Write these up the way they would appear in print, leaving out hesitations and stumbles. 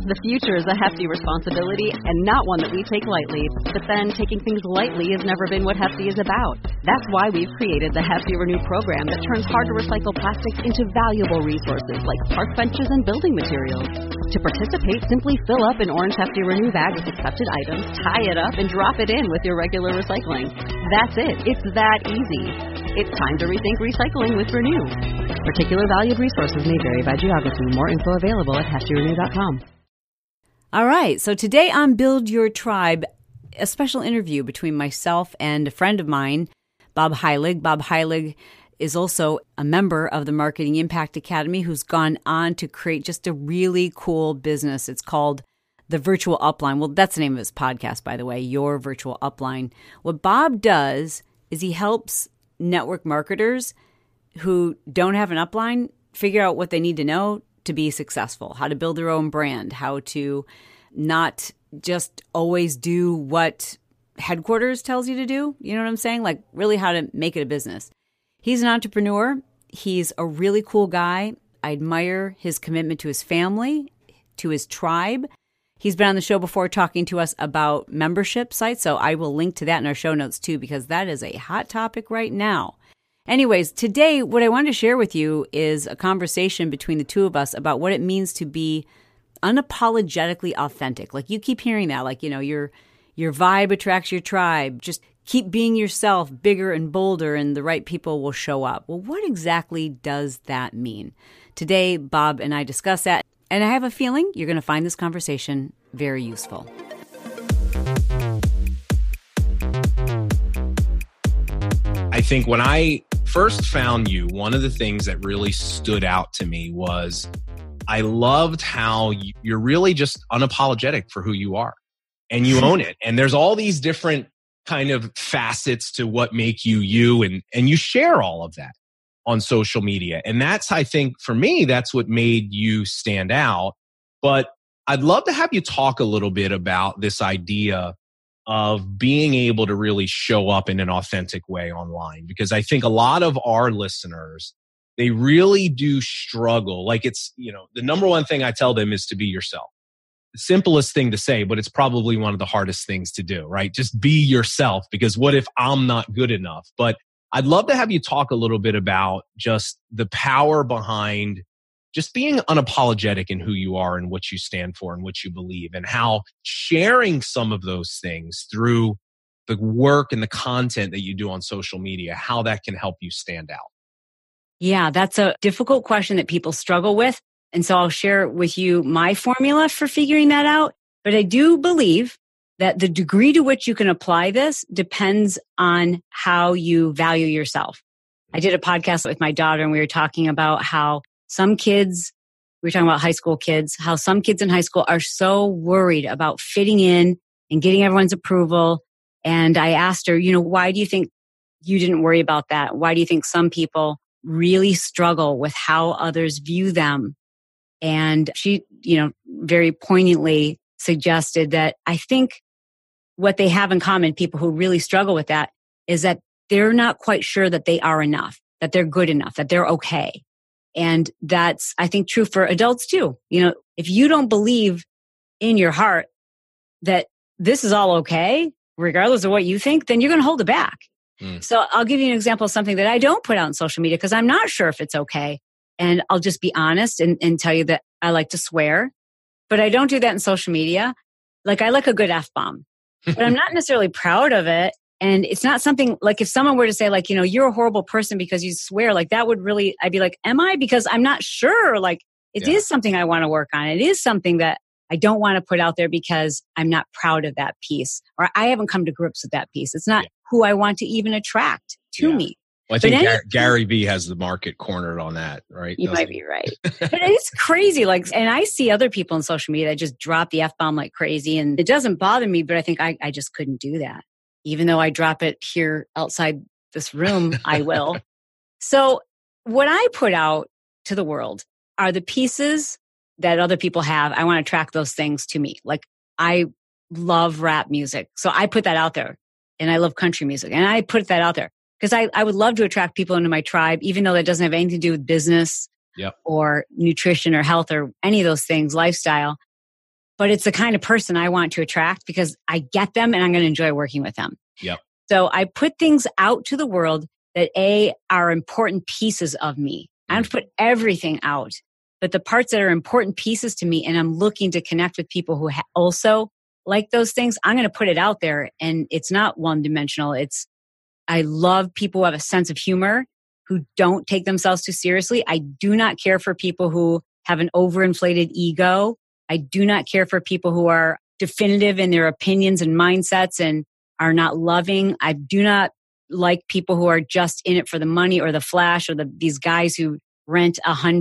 The future is a hefty responsibility and not one that we take lightly. But then taking things lightly has never been what Hefty is about. That's why we've created the Hefty Renew program that turns hard-to-recycle plastics into valuable resources like park benches and building materials. To participate, simply fill up an orange Hefty Renew bag with accepted items, tie it up, and drop it in with your regular recycling. That's it. It's that easy. It's time to rethink recycling with Renew. Particular valued resources may vary by geography. More info available at heftyrenew.com. All right, so today on Build Your Tribe, a special interview between myself and a friend of mine, Bob Heilig. Bob Heilig is also a member of the Marketing Impact Academy who's gone on to create just a really cool business. It's called The Virtual Upline. Well, that's the name of his podcast, by the way, Your Virtual Upline. What Bob does is he helps network marketers who don't have an upline figure out what they need to know to be successful, how to build their own brand, how to not just always do what headquarters tells you to do. You know what I'm saying? Like really how to make it a business. He's an entrepreneur. He's a really cool guy. I admire his commitment to his family, to his tribe. He's been on the show before talking to us about membership sites, so I will link to that in our show notes too, because that is a hot topic right now. Anyways, today, what I wanted to share with you is a conversation between the two of us about what it means to be unapologetically authentic. Like you keep hearing that, like, you know, your vibe attracts your tribe. Just keep being yourself, bigger and bolder, and the right people will show up. Well, what exactly does that mean? Today, Bob and I discuss that, and I have a feeling you're going to find this conversation very useful. I think when I first found you, one of the things that really stood out to me was I loved how you're really just unapologetic for who you are and you own it. And there's all these different kind of facets to what make you you, and you share all of that on social media. And that's, I think for me, that's what made you stand out. But I'd love to have you talk a little bit about this idea of being able to really show up in an authentic way online. Because I think a lot of our listeners, they really do struggle. Like it's, you know, the number one thing I tell them is to be yourself. The simplest thing to say, but it's probably one of the hardest things to do, right? Just be yourself, because what if I'm not good enough? But I'd love to have you talk a little bit about just the power behind just being unapologetic in who you are and what you stand for and what you believe, and how sharing some of those things through the work and the content that you do on social media, how that can help you stand out. Yeah, that's a difficult question that people struggle with. And so I'll share with you my formula for figuring that out. But I do believe that the degree to which you can apply this depends on how you value yourself. I did a podcast with my daughter and we were talking about how some kids, we were talking about high school kids, how some kids in high school are so worried about fitting in and getting everyone's approval. And I asked her, you know, why do you think you didn't worry about that? Why do you think some people really struggle with how others view them? And she, you know, very poignantly suggested that I think what they have in common, people who really struggle with that, is that they're not quite sure that they are enough, that they're good enough, that they're okay. And that's, I think, true for adults too. You know, if you don't believe in your heart that this is all okay, regardless of what you think, then you're going to hold it back. So I'll give you an example of something that I don't put out on social media because I'm not sure if it's okay. And I'll just be honest and tell you that I like to swear, but I don't do that in social media. Like I like a good F-bomb, but I'm not necessarily proud of it. And it's not something like if someone were to say like, you know, you're a horrible person because you swear, like that would really, I'd be like, am I? Because I'm not sure. Like it is something I want to work on. It is something that I don't want to put out there because I'm not proud of that piece, or I haven't come to grips with that piece. It's not who I want to even attract to me. Well, I think Gary Vee has the market cornered on that, right? You might be right. But it's crazy. Like, and I see other people on social media that just drop the F-bomb like crazy, and it doesn't bother me, but I think I just couldn't do that. Even though I drop it here outside this room, I will. So what I put out to the world are the pieces that other people have. I want to attract those things to me. Like I love rap music. So I put that out there, and I love country music, and I put that out there because I would love to attract people into my tribe, even though that doesn't have anything to do with business or nutrition or health or any of those things, lifestyle. but it's the kind of person I want to attract because I get them and I'm going to enjoy working with them. Yep. So I put things out to the world that are important pieces of me. I don't put everything out, but the parts that are important pieces to me, and I'm looking to connect with people who also like those things, I'm going to put it out there. And it's not one dimensional. I love people who have a sense of humor, who don't take themselves too seriously. I do not care for people who have an overinflated ego. I do not care for people who are definitive in their opinions and mindsets and are not loving. I do not like people who are just in it for the money or the flash, or these guys who rent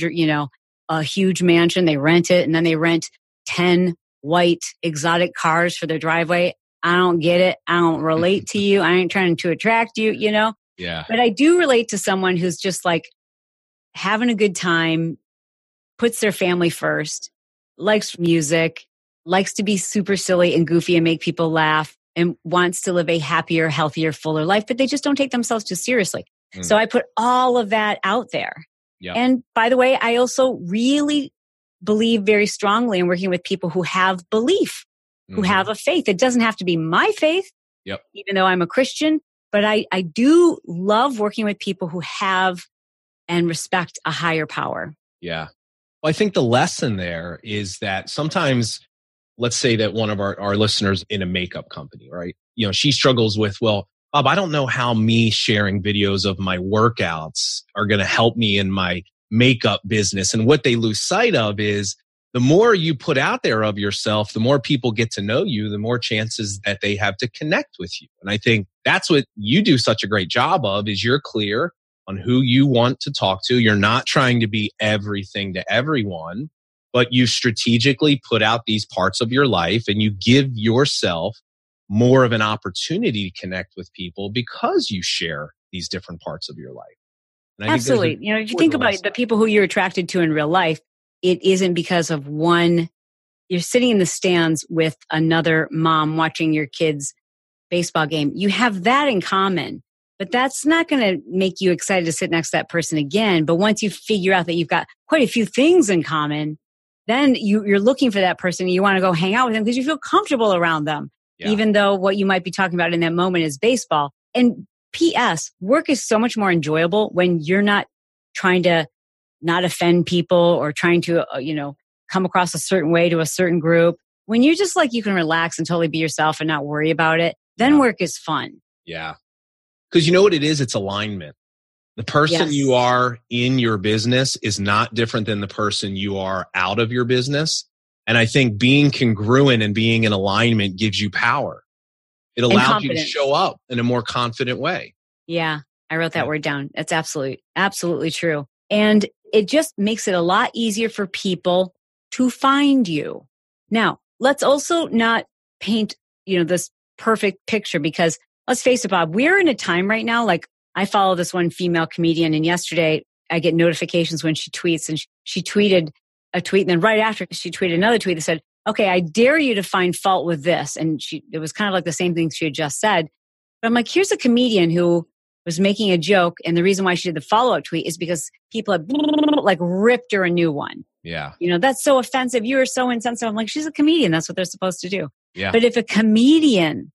a huge mansion. They rent it and then they rent 10 white exotic cars for their driveway. I don't get it. I don't relate to you. I ain't trying to attract you, Yeah. But I do relate to someone who's just like having a good time, puts their family first, likes music, likes to be super silly and goofy and make people laugh, and wants to live a happier, healthier, fuller life, but they just don't take themselves too seriously. So I put all of that out there. Yep. And by the way, I also really believe very strongly in working with people who have belief, who have a faith. It doesn't have to be my faith, even though I'm a Christian, but I do love working with people who have and respect a higher power. Yeah. Well, I think the lesson there is that sometimes, let's say that one of our listeners in a makeup company, right? She struggles with, well, Bob, I don't know how me sharing videos of my workouts are going to help me in my makeup business. And what they lose sight of is the more you put out there of yourself, the more people get to know you, the more chances that they have to connect with you. And I think that's what you do such a great job of, is you're clear on who you want to talk to. You're not trying to be everything to everyone, but you strategically put out these parts of your life and you give yourself more of an opportunity to connect with people because you share these different parts of your life. And I Absolutely. think if you think about the people who you're attracted to in real life, it isn't because of one. You're sitting in the stands with another mom watching your kid's baseball game. You have that in common, but that's not going to make you excited to sit next to that person again. But once you figure out that you've got quite a few things in common, then you're looking for that person and you want to go hang out with them because you feel comfortable around them. Yeah. Even though what you might be talking about in that moment is baseball. And P.S., work is so much more enjoyable when you're not trying to not offend people or trying to, come across a certain way to a certain group. When you're just like, you can relax and totally be yourself and not worry about it, then work is fun. Yeah. Because you know what it is? It's alignment. The person you are in your business is not different than the person you are out of your business. And I think being congruent and being in alignment gives you power. It allows you to show up in a more confident way. Yeah, I wrote that word down. That's absolutely true. And it just makes it a lot easier for people to find you. Now, let's also not paint, this perfect picture, because let's face it, Bob, we're in a time right now, like I follow this one female comedian, and yesterday I get notifications when she tweets, and she tweeted a tweet, and then right after she tweeted another tweet that said, okay, I dare you to find fault with this. And it was kind of like the same thing she had just said. But I'm like, here's a comedian who was making a joke. And the reason why she did the follow-up tweet is because people had like ripped her a new one. Yeah. That's so offensive. You are so insensitive. I'm like, she's a comedian. That's what they're supposed to do. Yeah. But if a comedian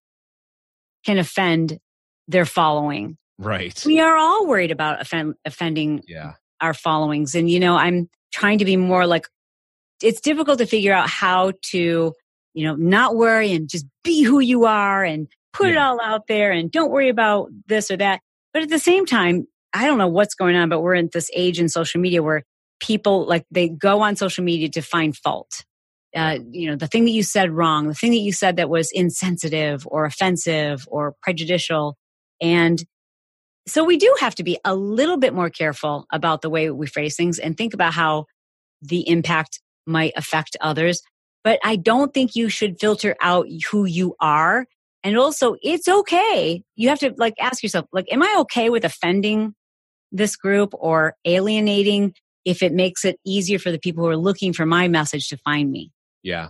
can offend their following, right, we are all worried about offending our followings. And, I'm trying to be more like, it's difficult to figure out how to, not worry and just be who you are and put it all out there and don't worry about this or that. But at the same time, I don't know what's going on, but we're in this age in social media where people they go on social media to find fault. The thing that you said wrong, the thing that you said that was insensitive or offensive or prejudicial. And so we do have to be a little bit more careful about the way we phrase things and think about how the impact might affect others. But I don't think you should filter out who you are. And also, it's okay. You have to ask yourself, am I okay with offending this group or alienating if it makes it easier for the people who are looking for my message to find me? Yeah.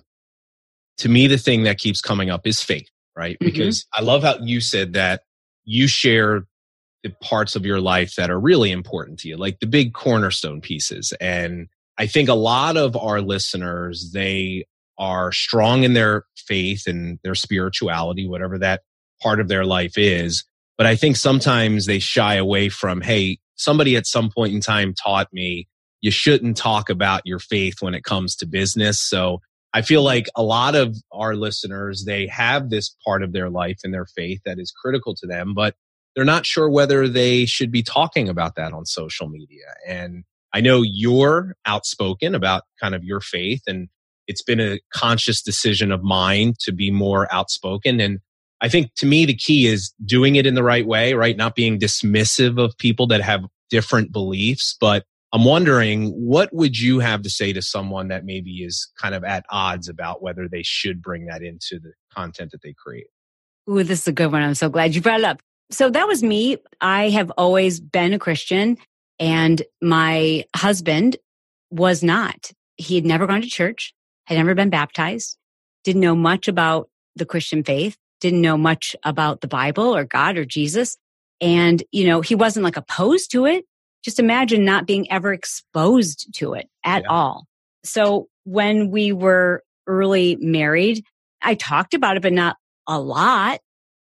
To me, the thing that keeps coming up is faith, right? Mm-hmm. Because I love how you said that you share the parts of your life that are really important to you, like the big cornerstone pieces. And I think a lot of our listeners, they are strong in their faith and their spirituality, whatever that part of their life is. But I think sometimes they shy away from, hey, somebody at some point in time taught me you shouldn't talk about your faith when it comes to business. So I feel like a lot of our listeners, they have this part of their life and their faith that is critical to them, but they're not sure whether they should be talking about that on social media. And I know you're outspoken about kind of your faith, and it's been a conscious decision of mine to be more outspoken. And I think to me, the key is doing it in the right way, right? Not being dismissive of people that have different beliefs. But I'm wondering, what would you have to say to someone that maybe is kind of at odds about whether they should bring that into the content that they create? Ooh, this is a good one. I'm so glad you brought it up. So that was me. I have always been a Christian, and my husband was not. He had never gone to church, had never been baptized, didn't know much about the Christian faith, didn't know much about the Bible or God or Jesus. And, he wasn't like opposed to it. Just imagine not being ever exposed to it at all. So when we were early married, I talked about it, but not a lot.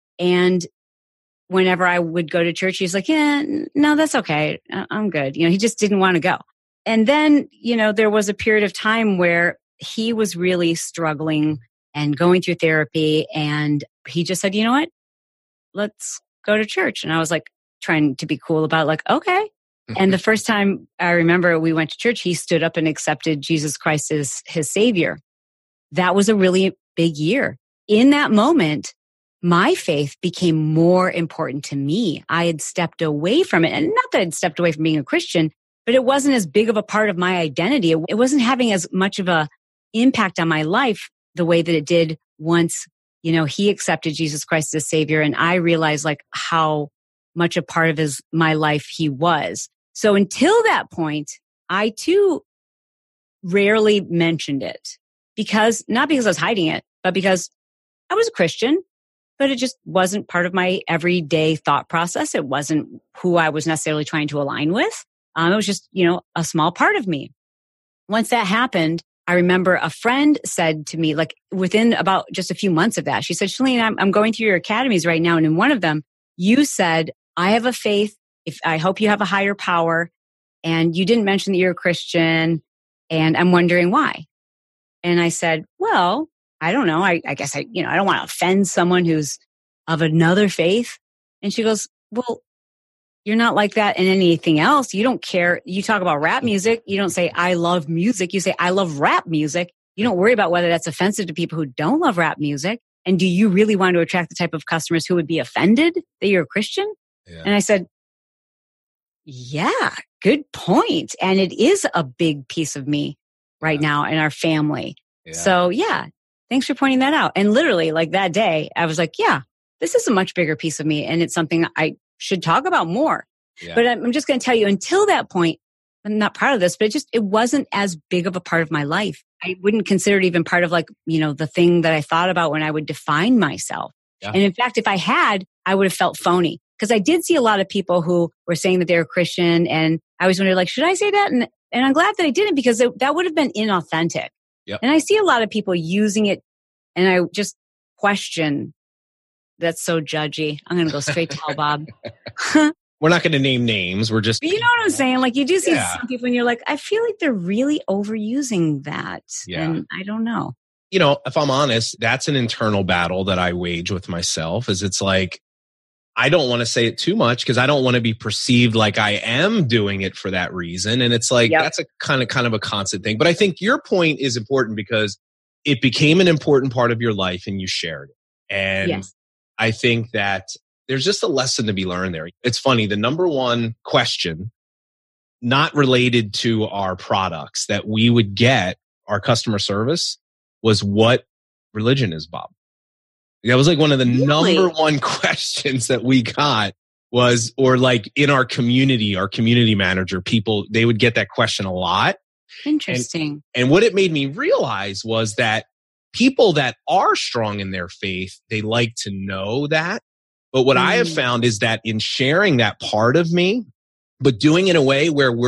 And whenever I would go to church, he's like, yeah, no, that's okay. I'm good. He just didn't want to go. And then, there was a period of time where he was really struggling and going through therapy. And he just said, you know what? Let's go to church. And I was like trying to be cool about it, like, okay. And the first time I remember we went to church, he stood up and accepted Jesus Christ as his savior. That was a really big year. In that moment, my faith became more important to me. I had stepped away from it. And not that I'd stepped away from being a Christian, but it wasn't as big of a part of my identity. It wasn't having as much of an impact on my life the way that it did once, he accepted Jesus Christ as savior. And I realized like how much a part of my life he was. So until that point, I too rarely mentioned it not because I was hiding it, but because I was a Christian, but it just wasn't part of my everyday thought process. It wasn't who I was necessarily trying to align with. It was just, a small part of me. Once that happened, I remember a friend said to me, like within about just a few months of that, she said, Chalene, I'm going through your academies right now. And in one of them, you said, I have a faith. I hope you have a higher power. And you didn't mention that you're a Christian. And I'm wondering why. And I said, well, I don't know. I guess I don't want to offend someone who's of another faith. And she goes, well, you're not like that in anything else. You don't care. You talk about rap music. You don't say, I love music. You say, I love rap music. You don't worry about whether that's offensive to people who don't love rap music. And do you really want to attract the type of customers who would be offended that you're a Christian? Yeah. And I said, yeah, good point. And it is a big piece of me right now in our family. Yeah. So yeah, thanks for pointing that out. And literally like that day, I was like, yeah, this is a much bigger piece of me. And it's something I should talk about more. Yeah. But I'm just going to tell you, until that point, I'm not proud of this, but it wasn't as big of a part of my life. I wouldn't consider it even part of the thing that I thought about when I would define myself. Yeah. And in fact, if I had, I would have felt phony. Because I did see a lot of people who were saying that they were Christian, and I was wondering, should I say that? And I'm glad that I didn't, because that would have been inauthentic. Yep. And I see a lot of people using it, and I just question. That's so judgy. I'm going to go straight to hell, Bob. We're not going to name names. We're just... But you know what I'm saying? Like, you do see some people, and you're like, I feel like they're really overusing that. Yeah. And I don't know. If I'm honest, that's an internal battle that I wage with myself. Is it's like, I don't want to say it too much because I don't want to be perceived like I am doing it for that reason. And it's like, that's a kind of a constant thing. But I think your point is important because it became an important part of your life and you shared it. And I think that there's just a lesson to be learned there. It's funny. The number one question, not related to our products, that we would get our customer service was, what religion is Bob? That was like one of the number one questions that we got was, or like in our community manager, people, they would get that question a lot. Interesting. And what it made me realize was that people that are strong in their faith, they like to know that. But what I have found is that in sharing that part of me, but doing it in a way where we're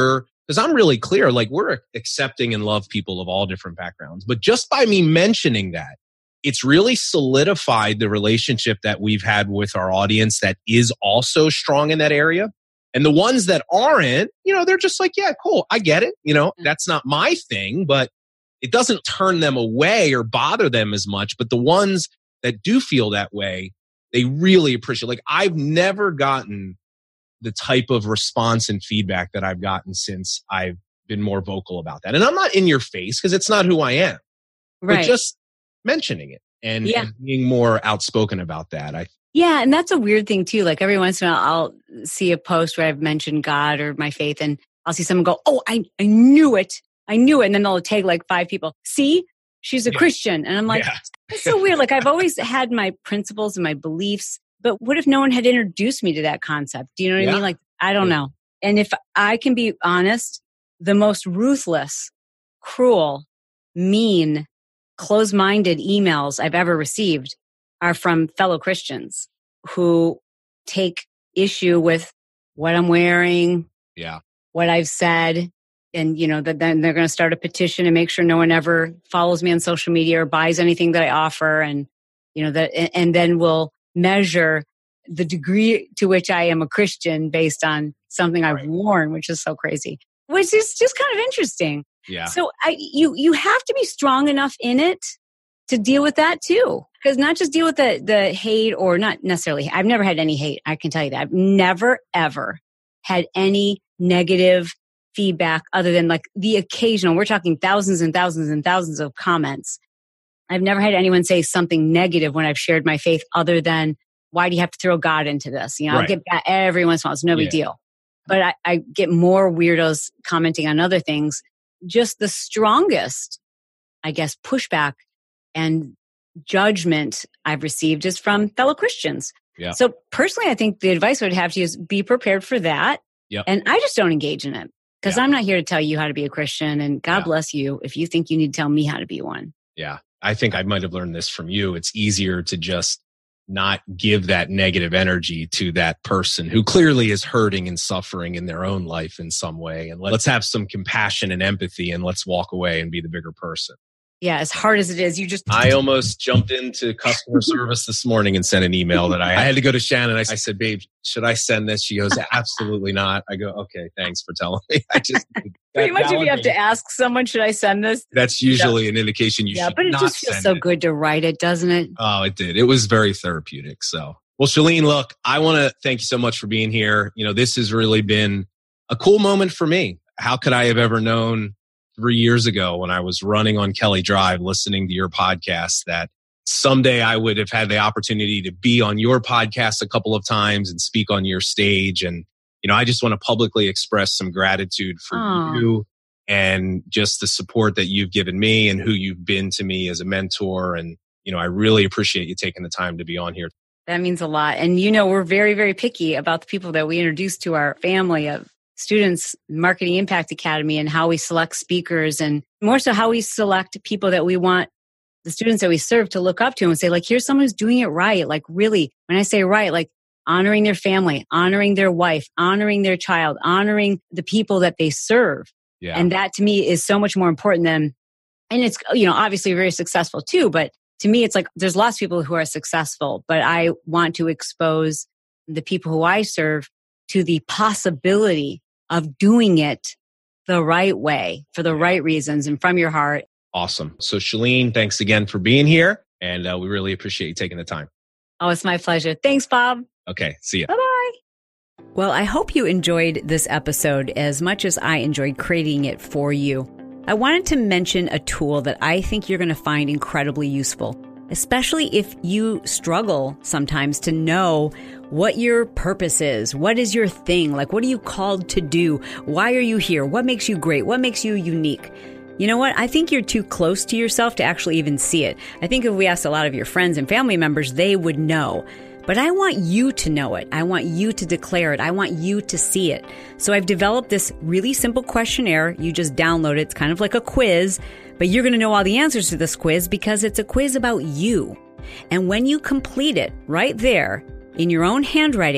Because I'm really clear, like we're accepting and love people of all different backgrounds. But just by me mentioning that, it's really solidified the relationship that we've had with our audience that is also strong in that area. And the ones that aren't, they're just like, yeah, cool. I get it. That's not my thing, but it doesn't turn them away or bother them as much. But the ones that do feel that way, they really appreciate. Like I've never gotten the type of response and feedback that I've gotten since I've been more vocal about that. And I'm not in your face because it's not who I am, right. But just mentioning it and being more outspoken about that. Yeah. And that's a weird thing too. Like every once in a while, I'll see a post where I've mentioned God or my faith and I'll see someone go, oh, I knew it. I knew it. And then they'll tag like 5 people. See, she's a Christian. And I'm like, that's so weird. Like I've always had my principles and my beliefs. But what if no one had introduced me to that concept? Do you know what I mean? Like, I don't know. And if I can be honest, the most ruthless, cruel, mean, closed-minded emails I've ever received are from fellow Christians who take issue with what I'm wearing, what I've said. And, then they're going to start a petition and make sure no one ever follows me on social media or buys anything that I offer. And, and then we'll measure the degree to which I am a Christian based on something I've worn, which is so crazy, which is just kind of interesting. Yeah. So you have to be strong enough in it to deal with that too. Because not just deal with the hate or not necessarily, I've never had any hate. I can tell you that. I've never, ever had any negative feedback other than like the occasional, we're talking thousands and thousands and thousands of comments. I've never had anyone say something negative when I've shared my faith other than, why do you have to throw God into this? I'll get that every once in a while. It's no big deal. But I get more weirdos commenting on other things. Just the strongest, I guess, pushback and judgment I've received is from fellow Christians. Yeah. So personally, I think the advice I would have to you is be prepared for that. Yep. And I just don't engage in it because I'm not here to tell you how to be a Christian. And God bless you if you think you need to tell me how to be one. Yeah. I think I might have learned this from you. It's easier to just not give that negative energy to that person who clearly is hurting and suffering in their own life in some way. And let's have some compassion and empathy and let's walk away and be the bigger person. Yeah, as hard as it is, I almost jumped into customer service this morning and sent an email that I had to go to Shannon. I said, babe, should I send this? She goes, absolutely not. I go, okay, thanks for telling me. Pretty much if you have to ask someone, should I send this? That's usually an indication you should not send it. Yeah, but it just feels so good to write it, doesn't it? Oh, it did. It was very therapeutic. So, well, Chalene, look, I want to thank you so much for being here. This has really been a cool moment for me. How could I have ever known 3 years ago when I was running on Kelly Drive, listening to your podcast, that someday I would have had the opportunity to be on your podcast a couple of times and speak on your stage. And, I just want to publicly express some gratitude for you and just the support that you've given me and who you've been to me as a mentor. And, I really appreciate you taking the time to be on here. That means a lot. And, we're very, very picky about the people that we introduce to our family of students, Marketing Impact Academy, and how we select speakers and more so how we select people that we want the students that we serve to look up to and say, like, here's someone who's doing it right. Like really, when I say right, like honoring their family, honoring their wife, honoring their child, honoring the people that they serve. Yeah. And that to me is so much more important than, and it's, obviously very successful too, but to me, it's like, there's lots of people who are successful, but I want to expose the people who I serve to the possibility of doing it the right way for the right reasons and from your heart. Awesome. So Chalene, thanks again for being here. And we really appreciate you taking the time. Oh, it's my pleasure. Thanks, Bob. Okay. See you. Bye-bye. Well, I hope you enjoyed this episode as much as I enjoyed creating it for you. I wanted to mention a tool that I think you're going to find incredibly useful, especially if you struggle sometimes to know what your purpose is. What is your thing? Like, what are you called to do? Why are you here? What makes you great? What makes you unique? You know what? I think you're too close to yourself to actually even see it. I think if we asked a lot of your friends and family members, they would know. But I want you to know it. I want you to declare it. I want you to see it. So I've developed this really simple questionnaire. You just download it. It's kind of like a quiz, but you're going to know all the answers to this quiz because it's a quiz about you. And when you complete it right there in your own handwriting,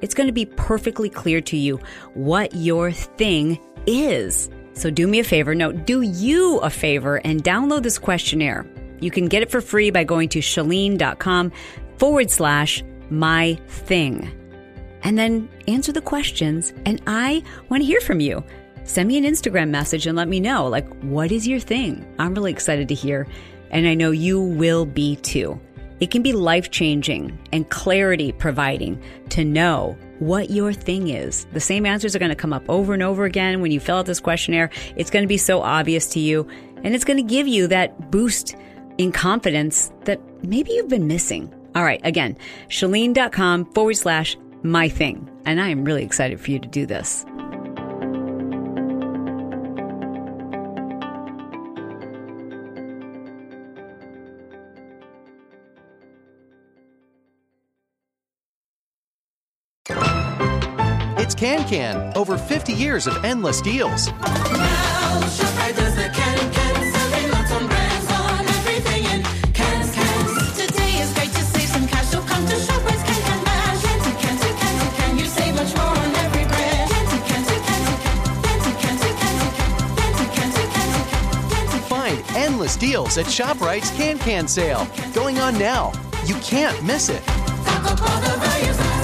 it's going to be perfectly clear to you what your thing is. So do me a favor. No, do you a favor and download this questionnaire. You can get it for free by going to Chalene.com/mything. And then answer the questions. And I want to hear from you. Send me an Instagram message and let me know, like, what is your thing? I'm really excited to hear. And I know you will be too. It can be life-changing and clarity-providing to know what your thing is. The same answers are going to come up over and over again when you fill out this questionnaire. It's going to be so obvious to you. And it's going to give you that boost in confidence that maybe you've been missing. All right, again, Chalene.com/mything. And I am really excited for you to do this. It's Can-Can, over 50 years of endless deals. Now, ShopRite does the Can-Can, serving lots on brands on everything in cans. Today is great to save some cash, so come to ShopRite's Can-Can Bash. Can, you save much more on every brand. Can. Find endless deals at ShopRite's Can-Can sale. Going on now. You can't miss it. Stock up all the values.